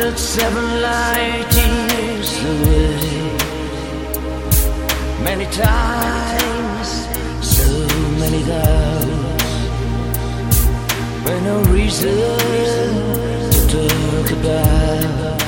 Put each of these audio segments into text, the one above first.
7 light years away. Many times, so many doubts, but no reason to talk about.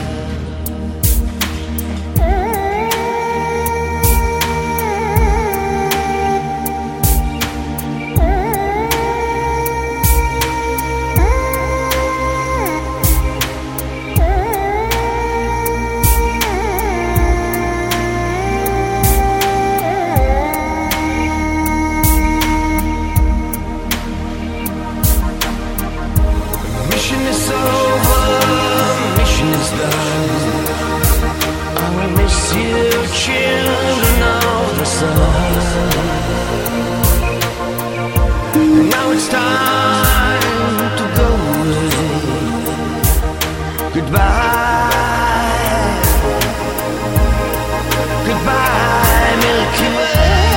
Mission is over, mission is done. I will miss you, children of the sun. And now it's time to go away. Goodbye, goodbye, Milky Way.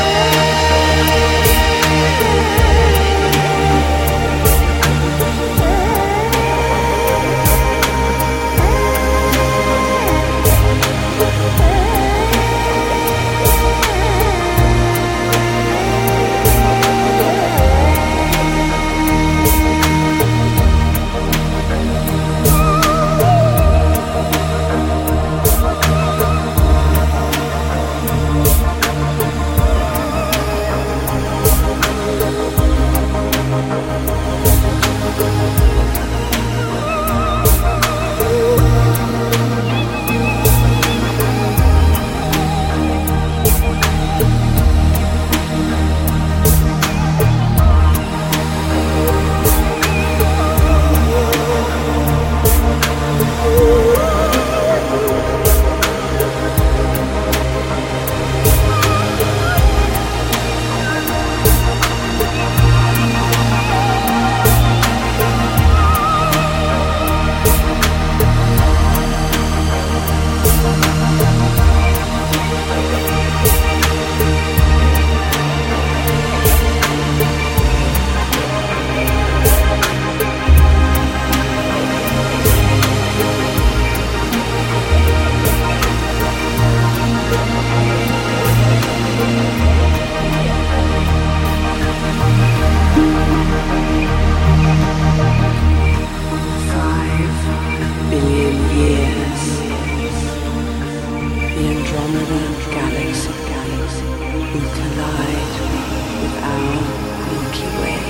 Will collide with our Milky Way.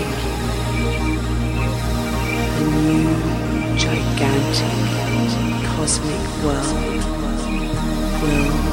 A new, gigantic, cosmic world will